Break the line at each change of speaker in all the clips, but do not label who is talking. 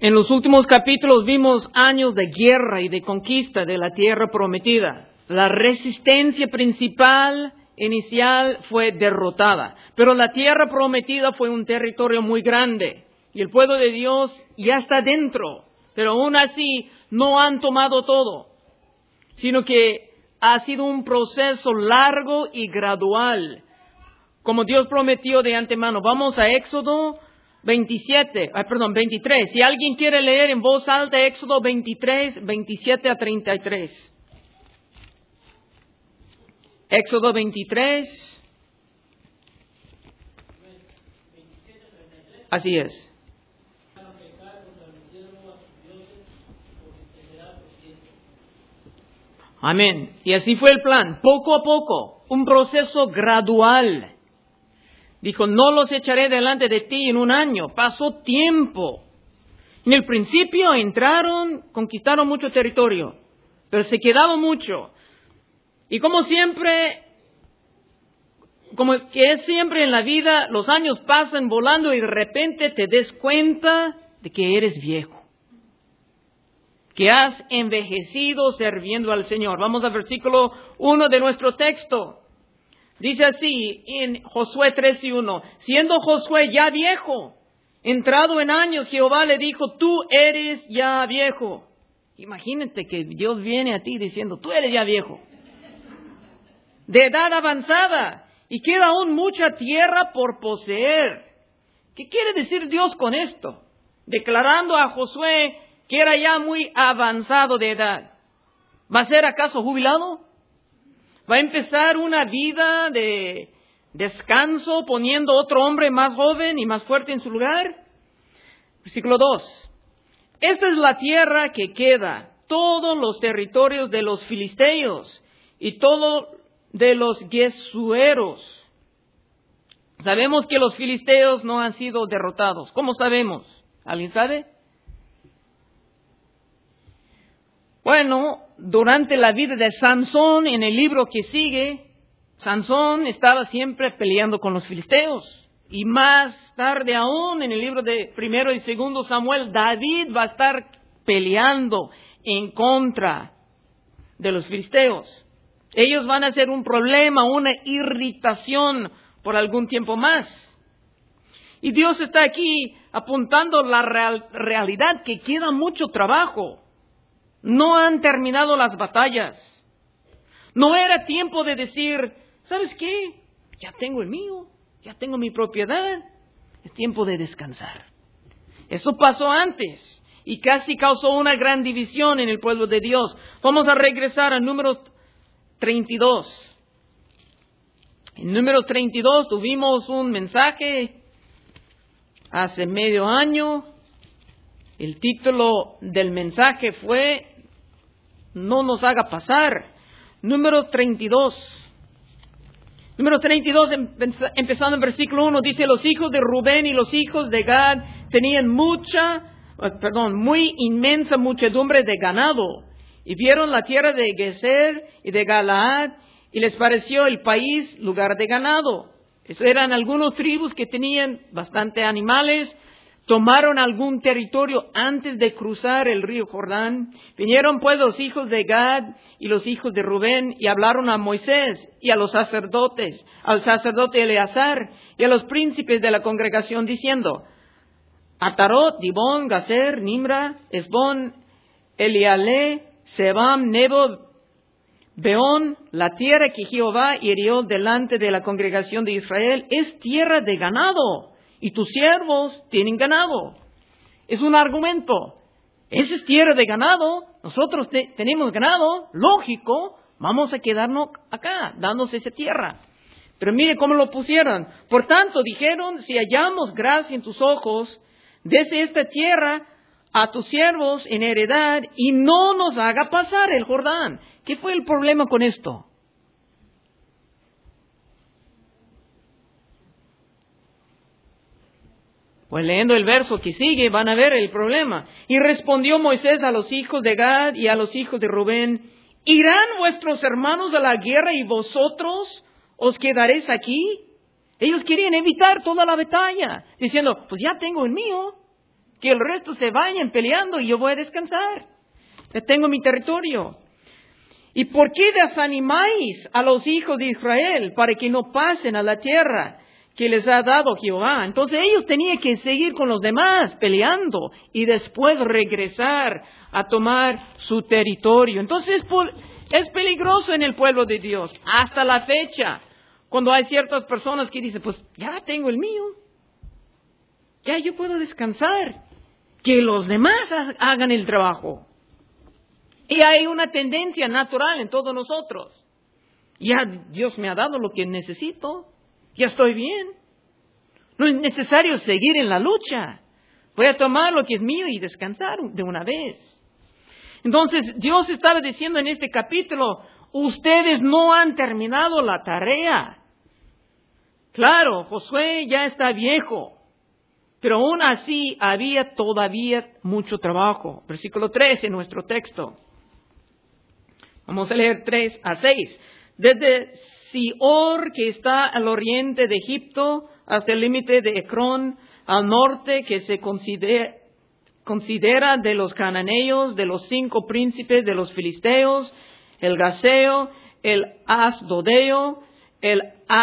En los últimos capítulos vimos años de guerra y de conquista de la tierra prometida. La resistencia principal inicial fue derrotada, pero la tierra prometida fue un territorio muy grande y el pueblo de Dios ya está dentro, pero aún así no han tomado todo, sino que ha sido un proceso largo y gradual, como Dios prometió de antemano. Vamos a Éxodo 23. Si alguien quiere leer en voz alta Éxodo 23, 27 a 33. Éxodo 23. Así es. Amén. Y así fue el plan, poco a poco, un proceso gradual. Dijo, no los echaré delante de ti en un año. Pasó tiempo. En el principio entraron, conquistaron mucho territorio, pero se quedaba mucho. Y como siempre, como que es siempre en la vida, los años pasan volando y de repente te des cuenta de que eres viejo, que has envejecido sirviendo al Señor. Vamos al versículo 1 de nuestro texto. Dice así en Josué 13:1, siendo Josué ya viejo, entrado en años, Jehová le dijo, tú eres ya viejo. Imagínate que Dios viene a ti diciendo, tú eres ya viejo, de edad avanzada, y queda aún mucha tierra por poseer. ¿Qué quiere decir Dios con esto? Declarando a Josué que era ya muy avanzado de edad. ¿Va a ser acaso jubilado? ¿Va a empezar una vida de descanso poniendo otro hombre más joven y más fuerte en su lugar? Versículo 2. Esta es la tierra que queda, todos los territorios de los filisteos y todo de los gesueros. Sabemos que los filisteos no han sido derrotados. ¿Cómo sabemos? ¿Alguien sabe? Bueno, durante la vida de Sansón, en el libro que sigue, Sansón estaba siempre peleando con los filisteos. Y más tarde aún, en el libro de 1 y 2 Samuel, David va a estar peleando en contra de los filisteos. Ellos van a ser un problema, una irritación por algún tiempo más. Y Dios está aquí apuntando la realidad que queda mucho trabajo. No han terminado las batallas. No era tiempo de decir, ¿sabes qué? Ya tengo el mío, ya tengo mi propiedad. Es tiempo de descansar. Eso pasó antes y casi causó una gran división en el pueblo de Dios. Vamos a regresar a Números 32. En Números 32 tuvimos un mensaje hace medio año. El título del mensaje fue no nos haga pasar. Número 32. Número 32, empezando en versículo 1, dice, los hijos de Rubén y los hijos de Gad tenían muy inmensa muchedumbre de ganado. Y vieron la tierra de Geser y de Galaad, y les pareció el país lugar de ganado. Eso eran algunos tribus que tenían bastante animales. Tomaron algún territorio antes de cruzar el río Jordán. Vinieron pues los hijos de Gad y los hijos de Rubén y hablaron a Moisés y a los sacerdotes, al sacerdote Eleazar y a los príncipes de la congregación diciendo, Atarot, Dibón, Gazer, Nimra, Esbón, Eliale, Sebam, Nebo, Beón, la tierra que Jehová hirió delante de la congregación de Israel es tierra de ganado. Y tus siervos tienen ganado. Es un argumento. Esa es tierra de ganado. Nosotros tenemos ganado. Lógico. Vamos a quedarnos acá, dándose esa tierra. Pero mire cómo lo pusieron. Por tanto, dijeron, si hallamos gracia en tus ojos, dese esta tierra a tus siervos en heredad y no nos haga pasar el Jordán. ¿Qué fue el problema con esto? Pues leyendo el verso que sigue van a ver el problema. Y respondió Moisés a los hijos de Gad y a los hijos de Rubén, ¿irán vuestros hermanos a la guerra y vosotros os quedaréis aquí? Ellos querían evitar toda la batalla, diciendo, pues ya tengo el mío, que el resto se vayan peleando y yo voy a descansar. Ya tengo mi territorio. ¿Y por qué desanimáis a los hijos de Israel para que no pasen a la tierra que les ha dado Jehová? Entonces ellos tenían que seguir con los demás peleando y después regresar a tomar su territorio. Entonces es peligroso en el pueblo de Dios hasta la fecha, cuando hay ciertas personas que dicen, pues ya tengo el mío, ya yo puedo descansar, que los demás hagan el trabajo. Y hay una tendencia natural en todos nosotros. Ya Dios me ha dado lo que necesito, ya estoy bien. No es necesario seguir en la lucha. Voy a tomar lo que es mío y descansar de una vez. Entonces Dios estaba diciendo en este capítulo, ustedes no han terminado la tarea. Claro, Josué ya está viejo, pero aún así había todavía mucho trabajo. Versículo 3 en nuestro texto. Vamos a leer 3 a 6. Desde Sior, que está al oriente de Egipto, hasta el límite de Ecrón, al norte, que se considera de los cananeos, de los 5 príncipes de los filisteos, el gaseo, el asdodeo, el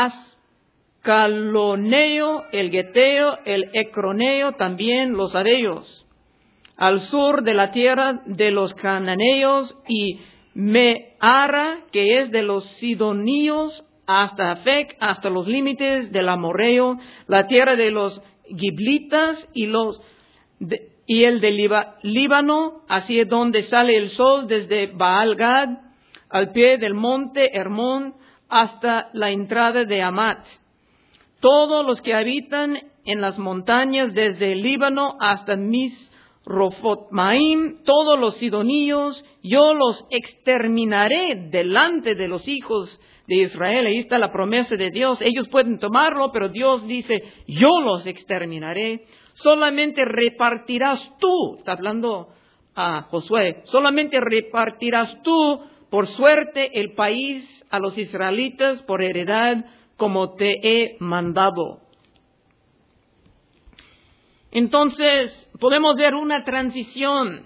ascaloneo, el geteo, el ecroneo, también los areos. Al sur de la tierra de los cananeos y Meara, que es de los sidonios, hasta Afec, hasta los límites del amorreo, la tierra de los giblitas y el de Líbano, así es donde sale el sol desde Baal-Gad, al pie del monte Hermón, hasta la entrada de Amat. Todos los que habitan en las montañas desde el Líbano hasta Misrofotmaim, todos los sidonios, yo los exterminaré delante de los hijos de Israel. Ahí está la promesa de Dios. Ellos pueden tomarlo, pero Dios dice, yo los exterminaré. Solamente repartirás tú, está hablando a Josué, solamente repartirás tú por suerte el país a los israelitas por heredad, como te he mandado. Entonces, podemos ver una transición.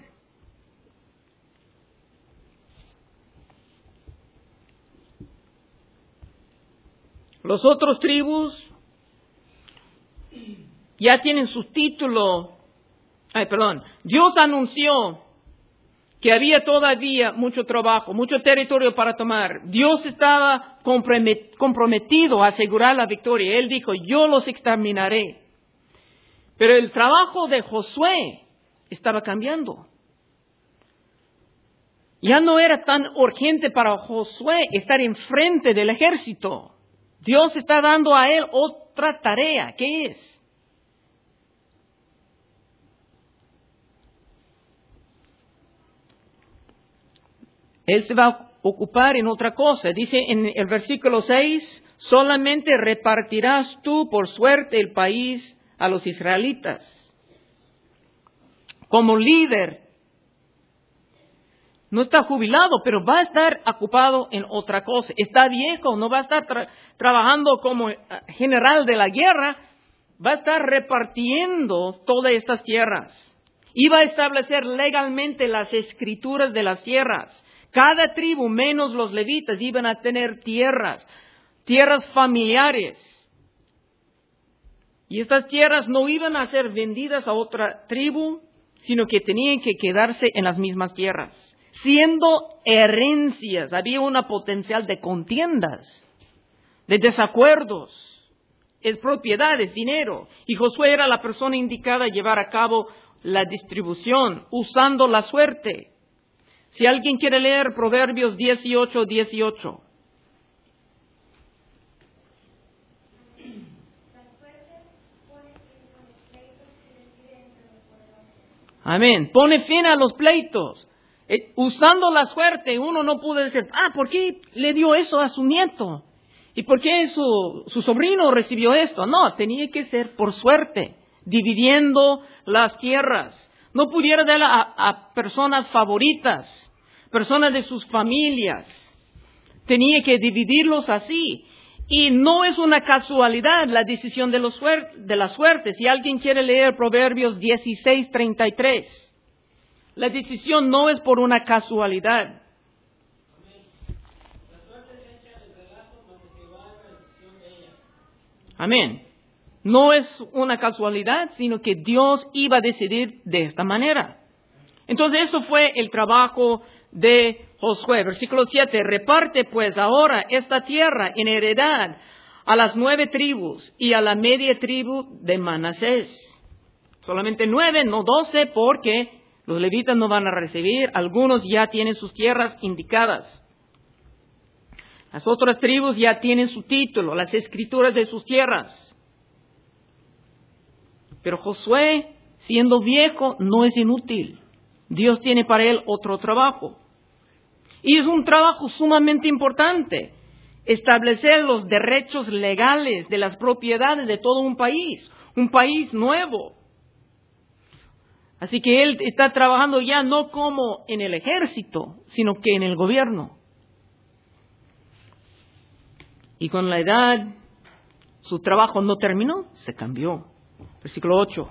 Los otros tribus ya tienen su título. Dios anunció que había todavía mucho trabajo, mucho territorio para tomar. Dios estaba comprometido a asegurar la victoria. Él dijo, yo los exterminaré. Pero el trabajo de Josué estaba cambiando. Ya no era tan urgente para Josué estar enfrente del ejército. Dios está dando a él otra tarea. ¿Qué es? Él se va a ocupar en otra cosa. Dice en el versículo 6, solamente repartirás tú por suerte el país a los israelitas. Como líder, no está jubilado, pero va a estar ocupado en otra cosa. Está viejo, no va a estar trabajando como general de la guerra, va a estar repartiendo todas estas tierras. Iba a establecer legalmente las escrituras de las tierras. Cada tribu, menos los levitas, iban a tener tierras familiares. Y estas tierras no iban a ser vendidas a otra tribu, sino que tenían que quedarse en las mismas tierras. Siendo herencias, había una potencial de contiendas, de desacuerdos, es propiedad, es dinero. Y Josué era la persona indicada a llevar a cabo la distribución, usando la suerte. Si alguien quiere leer Proverbios 18:18. Amén. Pone fin a los pleitos. Usando la suerte, uno no puede decir, ¿por qué le dio eso a su nieto? ¿Y por qué su sobrino recibió esto? No, tenía que ser por suerte, dividiendo las tierras. No pudiera dar a personas favoritas, personas de sus familias. Tenía que dividirlos así. Y no es una casualidad la decisión de la suerte. Si alguien quiere leer Proverbios 16:33, la decisión no es por una casualidad. Amén. No es una casualidad, sino que Dios iba a decidir de esta manera. Entonces eso fue el trabajo de Josué. Versículo 7. Reparte pues ahora esta tierra en heredad a las 9 tribus y a la media tribu de Manasés. Solamente 9, no 12, porque los levitas no van a recibir. Algunos ya tienen sus tierras indicadas. Las otras tribus ya tienen su título, las escrituras de sus tierras. Pero Josué, siendo viejo, no es inútil. Dios tiene para él otro trabajo. Y es un trabajo sumamente importante. Establecer los derechos legales de las propiedades de todo un país nuevo. Así que él está trabajando ya no como en el ejército, sino que en el gobierno. Y con la edad, su trabajo no terminó, se cambió. Versículo 8.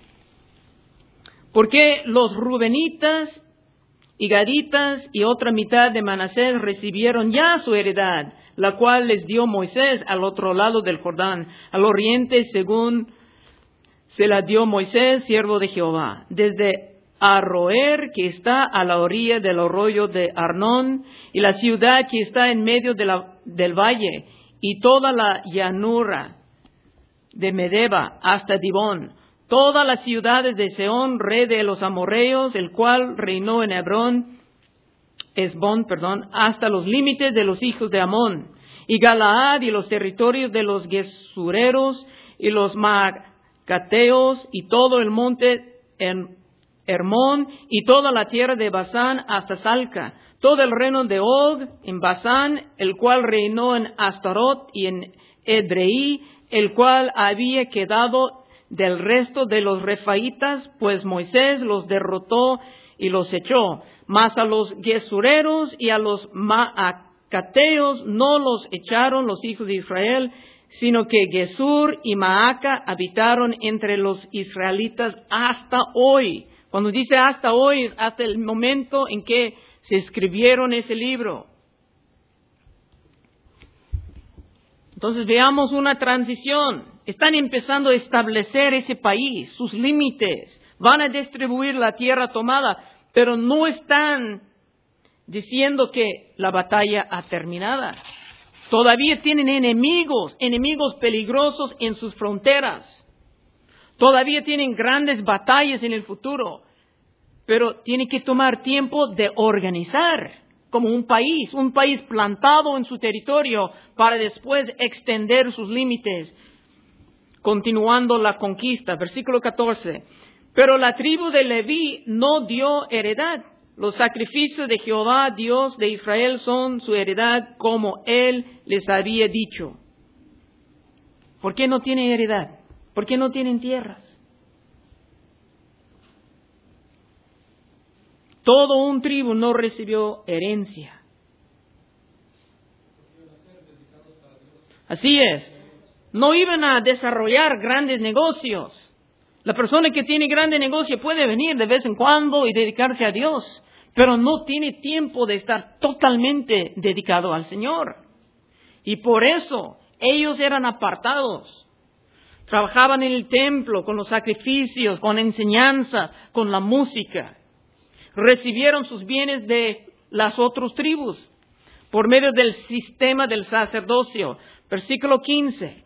Porque los rubenitas y gaditas y otra mitad de Manasés recibieron ya su heredad, la cual les dio Moisés al otro lado del Jordán, al oriente, según se la dio Moisés, siervo de Jehová, desde Aroer, que está a la orilla del arroyo de Arnón, y la ciudad que está en medio del valle, y toda la llanura de Medeba hasta Dibón, todas las ciudades de Sehón, rey de los amorreos, el cual reinó en Hesbón, hasta los límites de los hijos de Amón, y Galaad y los territorios de los gesureros y los maacateos, y todo el monte Hermón, y toda la tierra de Basán hasta Salca, todo el reino de Og en Basán, el cual reinó en Astarot y en Edrei, el cual había quedado del resto de los refaitas, pues Moisés los derrotó y los echó. Mas a los gesureros y a los maacateos no los echaron los hijos de Israel, sino que Gesur y Maaca habitaron entre los israelitas hasta hoy. Cuando dice hasta hoy, es hasta el momento en que se escribieron ese libro. Entonces veamos una transición. Están empezando a establecer ese país, sus límites. Van a distribuir la tierra tomada, pero no están diciendo que la batalla ha terminado. Todavía tienen enemigos peligrosos en sus fronteras. Todavía tienen grandes batallas en el futuro. Pero tiene que tomar tiempo de organizar como un país plantado en su territorio para después extender sus límites, continuando la conquista. Versículo 14. Pero la tribu de Leví no dio heredad. Los sacrificios de Jehová, Dios de Israel, son su heredad, como Él les había dicho. ¿Por qué no tienen heredad? ¿Por qué no tienen tierras? Todo un tribu no recibió herencia. Así es. No iban a desarrollar grandes negocios. La persona que tiene grande negocio puede venir de vez en cuando y dedicarse a Dios, pero no tiene tiempo de estar totalmente dedicado al Señor. Y por eso ellos eran apartados. Trabajaban en el templo con los sacrificios, con enseñanzas, con la música. Recibieron sus bienes de las otras tribus por medio del sistema del sacerdocio. Versículo 15.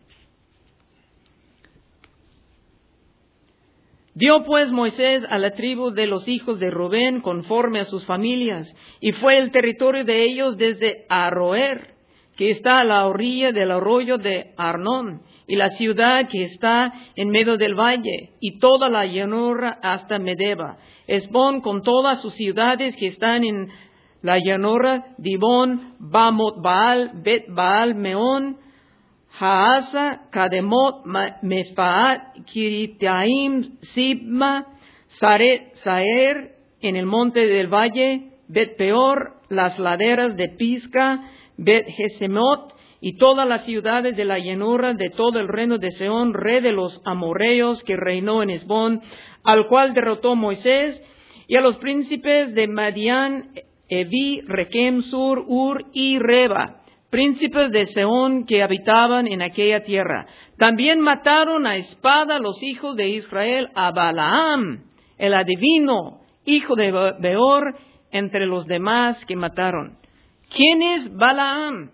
Dio pues Moisés a la tribu de los hijos de Rubén conforme a sus familias, y fue el territorio de ellos desde Aroer, que está a la orilla del arroyo de Arnón, y la ciudad que está en medio del valle, y toda la llanura hasta Medeba, Hesbón con todas sus ciudades que están en la llanura, Dibón, Bamot Baal, Bet Baal Meón, Haasa, Kademot, Mefaat, Kiritaim, Sibma, Saer, en el monte del valle, Bet Peor, las laderas de Pisga, Bet Jesemot, y todas las ciudades de la llanura de todo el reino de Sehón, rey de los amorreos, que reinó en Hesbón, al cual derrotó Moisés, y a los príncipes de Madián, Evi, Requem, Sur, Ur y Reba, príncipes de Sehón que habitaban en aquella tierra. También mataron a espada los hijos de Israel a Balaam, el adivino, hijo de Beor, entre los demás que mataron. ¿Quién es Balaam?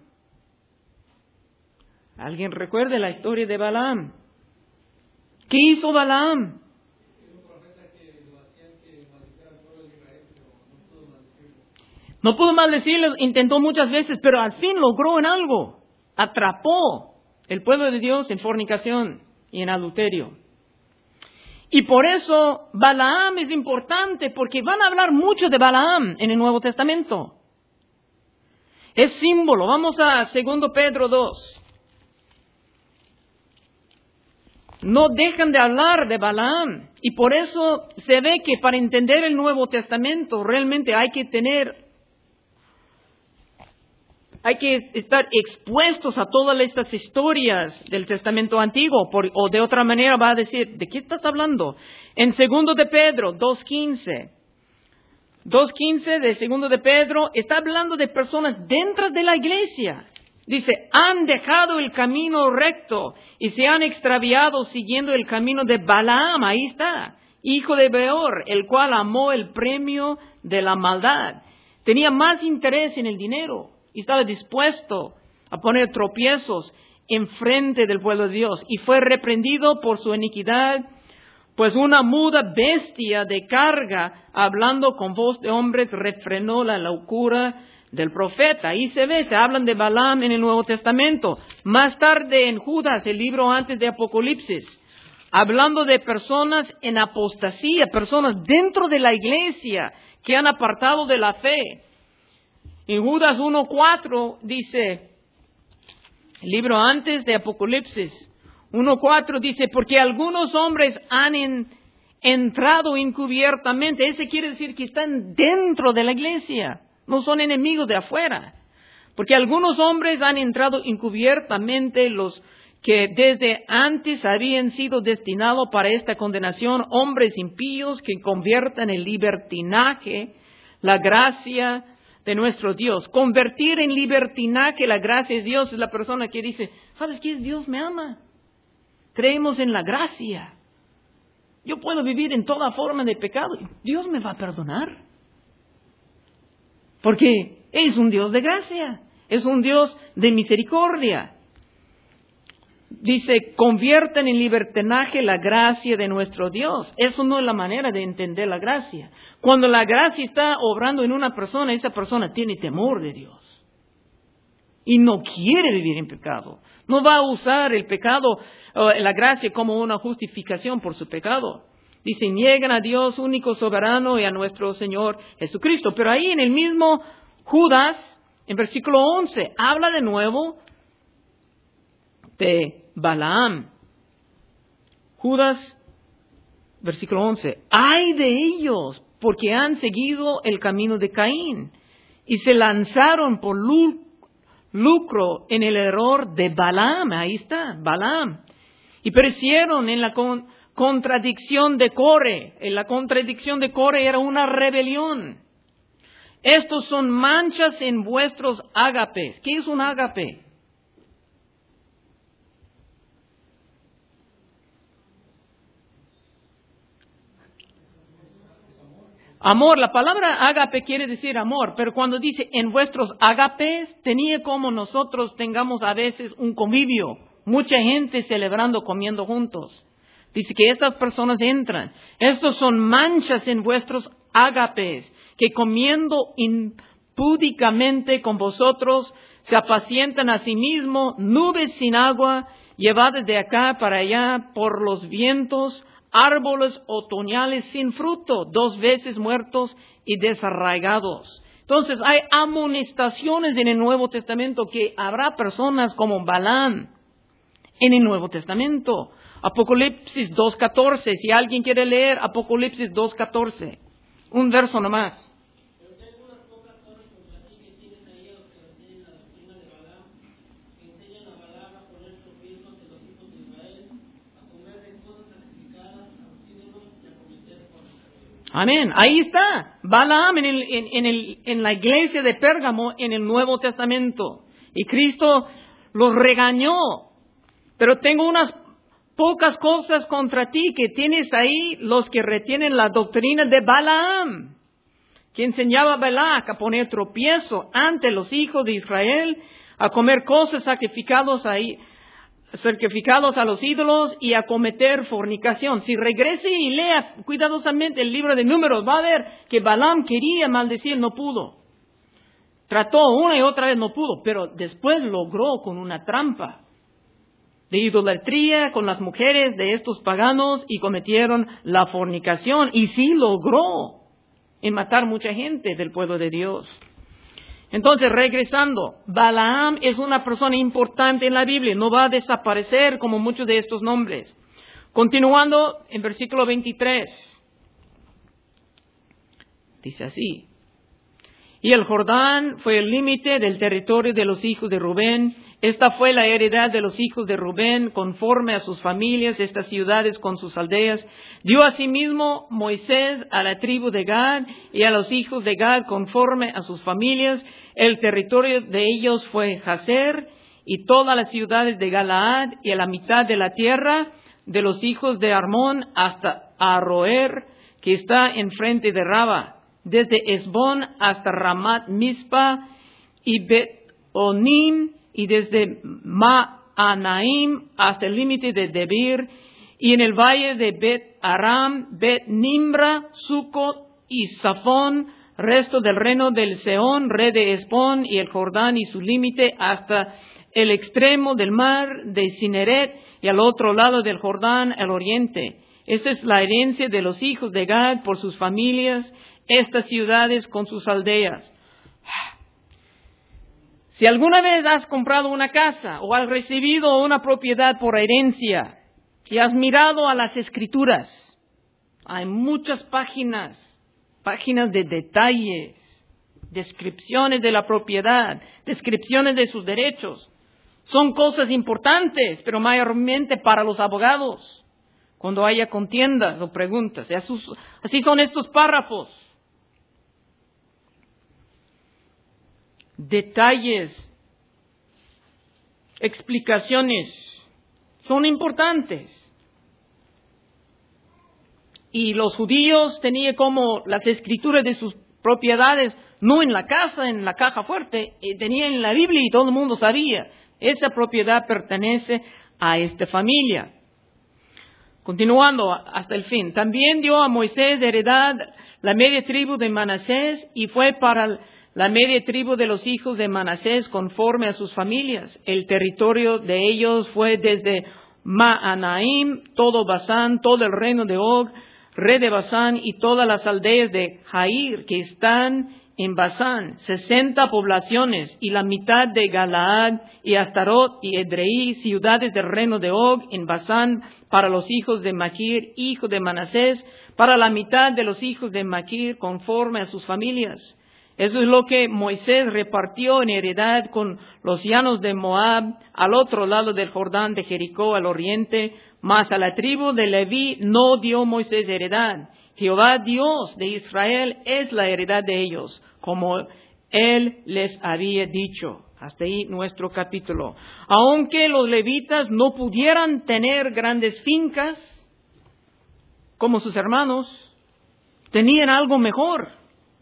¿Alguien recuerda la historia de Balaam? ¿Qué hizo Balaam? No pudo maldecirlos, intentó muchas veces, pero al fin logró en algo. Atrapó el pueblo de Dios en fornicación y en adulterio. Y por eso Balaam es importante, porque van a hablar mucho de Balaam en el Nuevo Testamento. Es símbolo. Vamos a 2 Pedro 2. No dejan de hablar de Balaam. Y por eso se ve que para entender el Nuevo Testamento realmente hay que estar expuestos a todas estas historias del Testamento Antiguo, o de otra manera va a decir, ¿de qué estás hablando? En 2 de Pedro 2:15. 2:15 de 2 de Pedro está hablando de personas dentro de la iglesia. Dice, han dejado el camino recto y se han extraviado siguiendo el camino de Balaam, ahí está, hijo de Beor, el cual amó el premio de la maldad. Tenía más interés en el dinero y estaba dispuesto a poner tropiezos enfrente del pueblo de Dios. Y fue reprendido por su iniquidad, pues una muda bestia de carga, hablando con voz de hombres, refrenó la locura del profeta. Ahí se hablan de Balaam en el Nuevo Testamento. Más tarde en Judas, el libro antes de Apocalipsis, hablando de personas en apostasía, personas dentro de la iglesia que han apartado de la fe. En Judas 1:4 dice, el libro antes de Apocalipsis, 1:4 dice, porque algunos hombres han entrado encubiertamente. Ese quiere decir que están dentro de la iglesia, no son enemigos de afuera. Porque algunos hombres han entrado encubiertamente, los que desde antes habían sido destinados para esta condenación, hombres impíos que conviertan en libertinaje la gracia de nuestro Dios. Convertir en libertinaje la gracia de Dios es la persona que dice, ¿sabes qué? Dios me ama. Creemos en la gracia. Yo puedo vivir en toda forma de pecado. Dios me va a perdonar. Porque es un Dios de gracia. Es un Dios de misericordia. Dice, conviertan en libertinaje la gracia de nuestro Dios. Eso no es la manera de entender la gracia. Cuando la gracia está obrando en una persona, esa persona tiene temor de Dios. Y no quiere vivir en pecado. No va a usar el pecado, la gracia, como una justificación por su pecado. Dice, niegan a Dios único soberano y a nuestro Señor Jesucristo. Pero ahí en el mismo Judas, en versículo 11, habla de nuevo de Balaam. Judas, versículo 11. ¡Ay de ellos! Porque han seguido el camino de Caín y se lanzaron por lucro en el error de Balaam. Ahí está, Balaam. Y perecieron en la contradicción de Core. La contradicción de Core era una rebelión. Estos son manchas en vuestros ágapes. ¿Qué es un ágape? Amor, la palabra ágape quiere decir amor, pero cuando dice en vuestros ágapes, tenía como nosotros tengamos a veces un convivio, mucha gente celebrando, comiendo juntos. Dice que estas personas entran. Estos son manchas en vuestros ágapes, que comiendo impúdicamente con vosotros se apacientan a sí mismos, nubes sin agua, llevadas de acá para allá por los vientos, árboles otoñales sin fruto, 2 veces muertos y desarraigados. Entonces hay amonestaciones en el Nuevo Testamento que habrá personas como Balaam en el Nuevo Testamento. Apocalipsis 2:14, si alguien quiere leer Apocalipsis 2:14, un verso nomás. Amén. Ahí está. Balaam en la iglesia de Pérgamo en el Nuevo Testamento. Y Cristo los regañó. Pero tengo unas pocas cosas contra ti, que tienes ahí los que retienen la doctrina de Balaam, que enseñaba a Balac a poner tropiezo ante los hijos de Israel, a comer cosas sacrificados a los ídolos y a cometer fornicación. Si regrese y lea cuidadosamente el libro de Números, va a ver que Balaam quería maldecir, no pudo. Trató una y otra vez, no pudo, pero después logró con una trampa de idolatría con las mujeres de estos paganos y cometieron la fornicación. Y sí logró en matar mucha gente del pueblo de Dios. Entonces, regresando, Balaam es una persona importante en la Biblia, no va a desaparecer como muchos de estos nombres. Continuando en versículo 23, dice así: y el Jordán fue el límite del territorio de los hijos de Rubén. Esta fue la heredad de los hijos de Rubén, conforme a sus familias, estas ciudades con sus aldeas. Dio asimismo Moisés a la tribu de Gad y a los hijos de Gad, conforme a sus familias. El territorio de ellos fue Jazer y todas las ciudades de Galaad, y a la mitad de la tierra de los hijos de Armón hasta Aroer, que está enfrente de Raba, desde Esbón hasta Ramat Mizpa y Bet-Onim, y desde Maanaim hasta el límite de Debir, y en el valle de Bet-Aram, Bet-Nimra, Sucot y Safón, resto del reino del Seón, rey de Esbón, y el Jordán y su límite hasta el extremo del mar de Cineret, y al otro lado del Jordán, al oriente. Esa es la herencia de los hijos de Gad por sus familias, estas ciudades con sus aldeas. Si alguna vez has comprado una casa o has recibido una propiedad por herencia y has mirado a las escrituras, hay muchas páginas de detalles, descripciones de la propiedad, descripciones de sus derechos. Son cosas importantes, pero mayormente para los abogados, cuando haya contiendas o preguntas. Así son estos párrafos. Detalles, explicaciones, son importantes. Y los judíos tenían como las escrituras de sus propiedades, no en la casa, en la caja fuerte, tenían en la Biblia y todo el mundo sabía, esa propiedad pertenece a esta familia. Continuando hasta el fin, también dio a Moisés de heredad la media tribu de Manasés, y fue para la media tribu de los hijos de Manasés conforme a sus familias. El territorio de ellos fue desde Maanaim, todo Basán, todo el reino de Og, rey de Basán, y todas las aldeas de Jair que están en Basán, 60 poblaciones, y la mitad de Galaad, y Astarot y Edrei, ciudades del reino de Og en Basán, para los hijos de Maquir, hijo de Manasés, para la mitad de los hijos de Maquir conforme a sus familias. Eso es lo que Moisés repartió en heredad con los llanos de Moab, al otro lado del Jordán de Jericó, al oriente, mas a la tribu de Leví no dio Moisés heredad. Jehová Dios de Israel es la heredad de ellos, como Él les había dicho. Hasta ahí nuestro capítulo. Aunque los levitas no pudieran tener grandes fincas como sus hermanos, tenían algo mejor: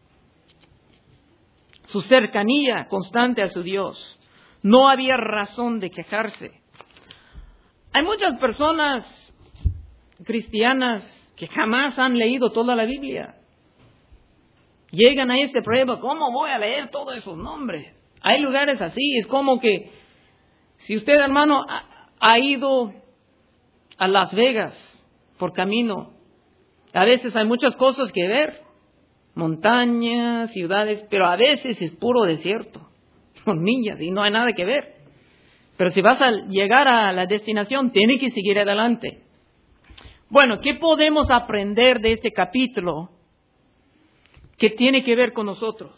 su cercanía constante a su Dios. No había razón de quejarse. Hay muchas personas cristianas que jamás han leído toda la Biblia. Llegan a este prueba, ¿cómo voy a leer todos esos nombres? Hay lugares así, es como que si usted, hermano, ha ido a Las Vegas por camino, a veces hay muchas cosas que ver, montañas, ciudades, pero a veces es puro desierto, hornillas, y no hay nada que ver. Pero si vas a llegar a la destinación, tiene que seguir adelante. Bueno, ¿qué podemos aprender de este capítulo que tiene que ver con nosotros?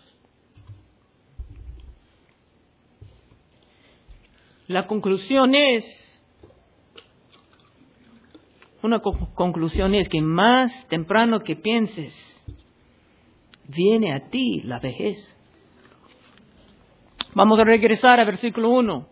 La conclusión es, una conclusión es que más temprano que pienses, viene a ti la vejez. Vamos a regresar a versículo 1.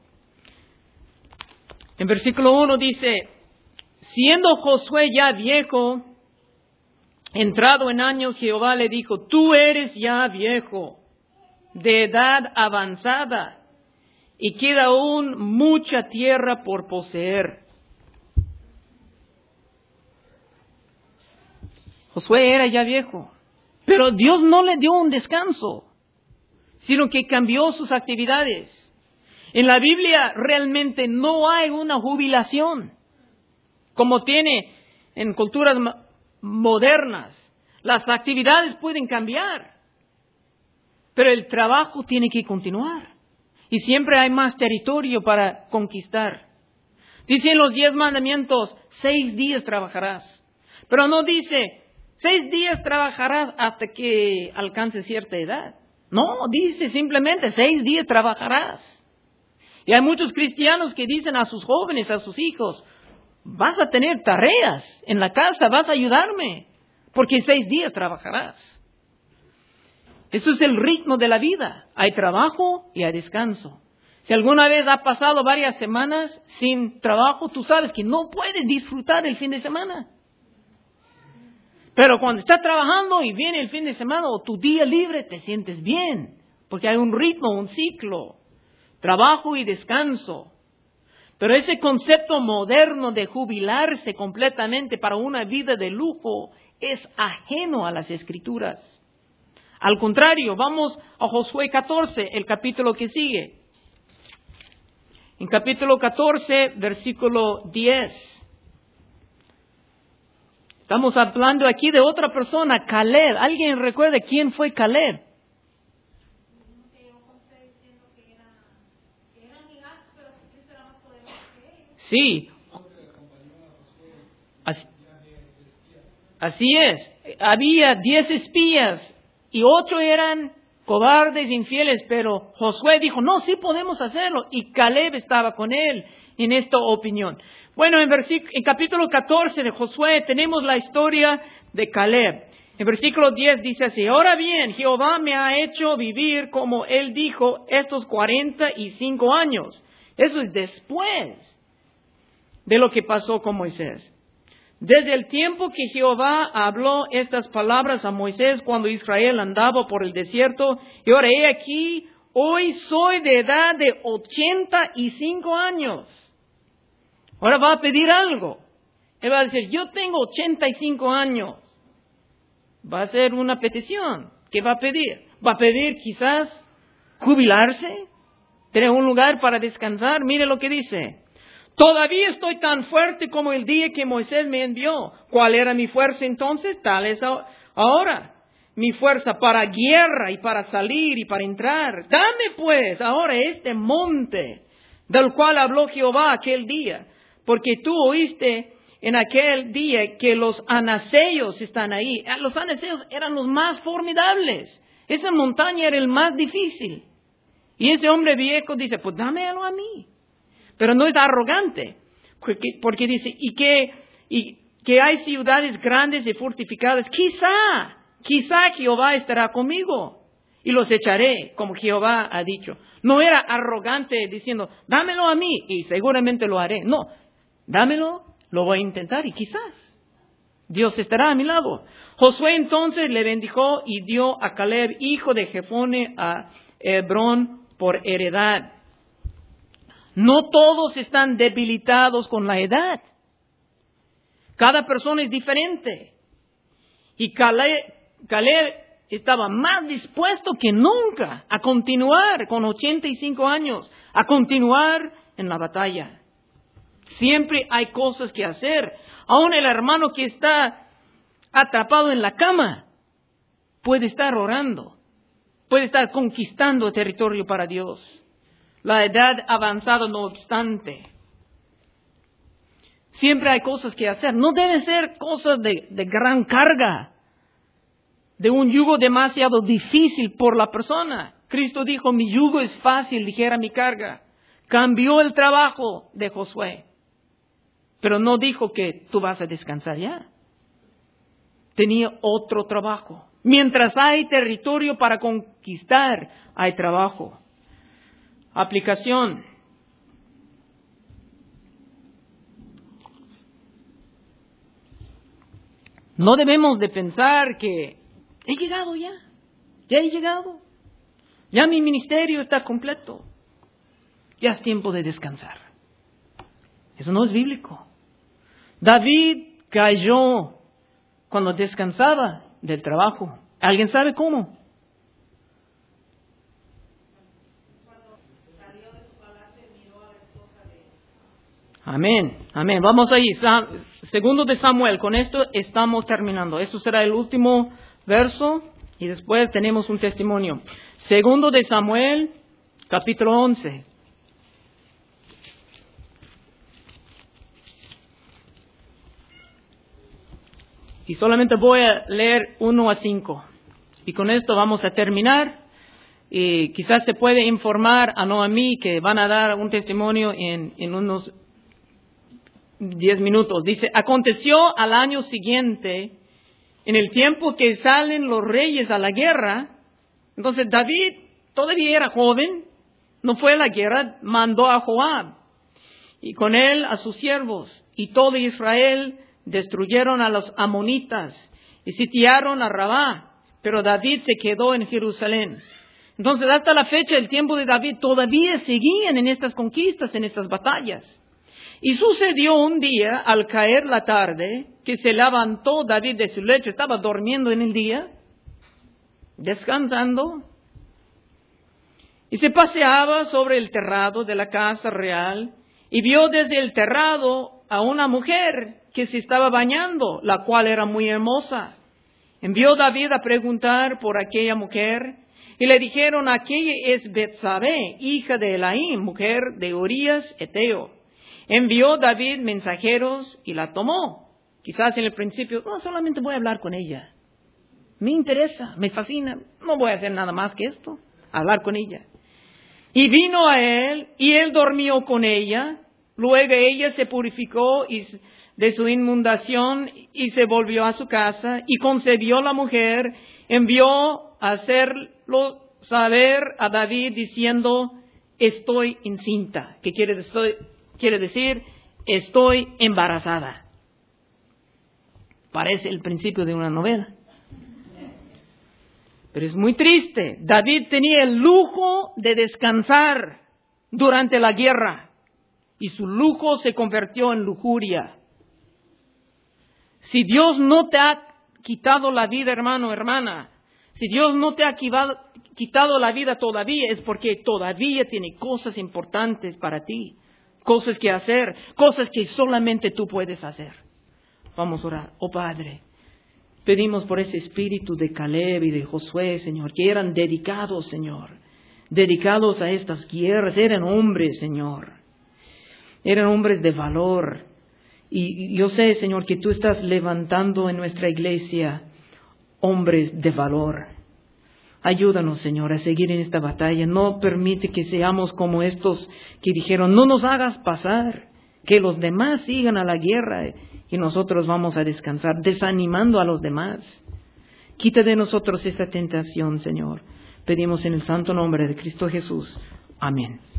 En versículo 1 dice, siendo Josué ya viejo, entrado en años, Jehová le dijo, tú eres ya viejo, de edad avanzada, y queda aún mucha tierra por poseer. Josué era ya viejo, pero Dios no le dio un descanso, sino que cambió sus actividades. En la Biblia realmente no hay una jubilación, como tiene en culturas modernas. Las actividades pueden cambiar, pero el trabajo tiene que continuar. Y siempre hay más territorio para conquistar. Dice en los 10 mandamientos, 6 días trabajarás. Pero no dice, 6 días trabajarás hasta que alcances cierta edad. No, dice simplemente 6 días trabajarás. Y hay muchos cristianos que dicen a sus jóvenes, a sus hijos, vas a tener tareas en la casa, vas a ayudarme, porque 6 días trabajarás. Eso es el ritmo de la vida. Hay trabajo y hay descanso. Si alguna vez ha pasado varias semanas sin trabajo, tú sabes que no puedes disfrutar el fin de semana. Pero cuando estás trabajando y viene el fin de semana o tu día libre, te sientes bien, porque hay un ritmo, un ciclo, trabajo y descanso. Pero ese concepto moderno de jubilarse completamente para una vida de lujo es ajeno a las Escrituras. Al contrario, vamos a Josué 14, el capítulo que sigue. En capítulo 14, versículo 10. Estamos hablando aquí de otra persona, Caleb. ¿Alguien recuerda quién fue Caleb? Sí. Así es. Había 10 espías y 8 eran cobardes, infieles, pero Josué dijo, no, sí podemos hacerlo. Y Caleb estaba con él en esta opinión. Bueno, en capítulo 14 de Josué tenemos la historia de Caleb. En versículo 10 dice así, ahora bien, Jehová me ha hecho vivir, como él dijo, estos 45 años. Eso es después de lo que pasó con Moisés. Desde el tiempo que Jehová habló estas palabras a Moisés cuando Israel andaba por el desierto, y ahora he aquí, hoy soy de edad de 85 años. Ahora va a pedir algo. Él va a decir, yo tengo 85 años. Va a hacer una petición. ¿Qué va a pedir? Va a pedir quizás jubilarse, tener un lugar para descansar. Mire lo que dice. Todavía estoy tan fuerte como el día que Moisés me envió. ¿Cuál era mi fuerza entonces? Tal es ahora. Mi fuerza para guerra y para salir y para entrar. Dame pues ahora este monte del cual habló Jehová aquel día. Porque tú oíste en aquel día que los anaseos están ahí. Los anaseos eran los más formidables. Esa montaña era el más difícil. Y ese hombre viejo dice, pues dámelo a mí. Pero no es arrogante, porque dice, y que hay ciudades grandes y fortificadas, quizá Jehová estará conmigo y los echaré, como Jehová ha dicho. No era arrogante diciendo, dámelo a mí y seguramente lo haré. No, dámelo, lo voy a intentar y quizás Dios estará a mi lado. Josué entonces le bendijo y dio a Caleb, hijo de Jefone, a Hebrón por heredad. No todos están debilitados con la edad. Cada persona es diferente. Y Caleb estaba más dispuesto que nunca a continuar con 85 años, a continuar en la batalla. Siempre hay cosas que hacer. Aún el hermano que está atrapado en la cama puede estar orando, puede estar conquistando territorio para Dios. La edad avanzada, no obstante, siempre hay cosas que hacer. No deben ser cosas de gran carga, de un yugo demasiado difícil por la persona. Cristo dijo, mi yugo es fácil, ligera mi carga. Cambió el trabajo de Josué, pero no dijo que tú vas a descansar ya. Tenía otro trabajo. Mientras hay territorio para conquistar, hay trabajo. Aplicación. No debemos de pensar que he llegado ya he llegado, ya mi ministerio está completo, ya es tiempo de descansar. Eso no es bíblico. David cayó cuando descansaba del trabajo. ¿Alguien sabe cómo? Amén, amén. Vamos ahí. Segundo de Samuel. Con esto estamos terminando. Eso será el último verso y después tenemos un testimonio. Segundo de Samuel, capítulo 11. Y solamente voy a leer 1 a 5. Y con esto vamos a terminar. Y quizás se puede informar a Noemí que van a dar un testimonio en unos 10 minutos. Dice, aconteció al año siguiente, en el tiempo que salen los reyes a la guerra. Entonces David todavía era joven, no fue a la guerra, mandó a Joab y con él a sus siervos, y todo Israel destruyeron a los amonitas y sitiaron a Rabá, pero David se quedó en Jerusalén. Entonces hasta la fecha, el tiempo de David, todavía seguían en estas conquistas, en estas batallas. Y sucedió un día, al caer la tarde, que se levantó David de su lecho, estaba durmiendo en el día, descansando, y se paseaba sobre el terrado de la casa real, y vio desde el terrado a una mujer que se estaba bañando, la cual era muy hermosa. Envió David a preguntar por aquella mujer, y le dijeron, aquella es Betsabé, hija de Elaim, mujer de Urías Eteo. Envió David mensajeros y la tomó. Quizás en el principio, no, solamente voy a hablar con ella. Me interesa, me fascina, no voy a hacer nada más que esto, hablar con ella. Y vino a él, y él dormió con ella. Luego ella se purificó de su inmundación y se volvió a su casa, y concebió la mujer, envió a hacerlo saber a David diciendo, estoy encinta. ¿Qué quiere decir? Estoy embarazada. Parece el principio de una novela. Pero es muy triste. David tenía el lujo de descansar durante la guerra. Y su lujo se convirtió en lujuria. Si Dios no te ha quitado la vida, hermano, hermana, si Dios no te ha quitado la vida todavía, es porque todavía tiene cosas importantes para ti. Cosas que hacer, cosas que solamente tú puedes hacer. Vamos a orar. Oh Padre, pedimos por ese espíritu de Caleb y de Josué, Señor, que eran dedicados, Señor, dedicados a estas guerras, eran hombres, Señor, eran hombres de valor. Y yo sé, Señor, que tú estás levantando en nuestra iglesia hombres de valor. Ayúdanos, Señor, a seguir en esta batalla. No permite que seamos como estos que dijeron, no nos hagas pasar, que los demás sigan a la guerra y nosotros vamos a descansar, desanimando a los demás. Quita de nosotros esta tentación, Señor. Pedimos en el santo nombre de Cristo Jesús. Amén.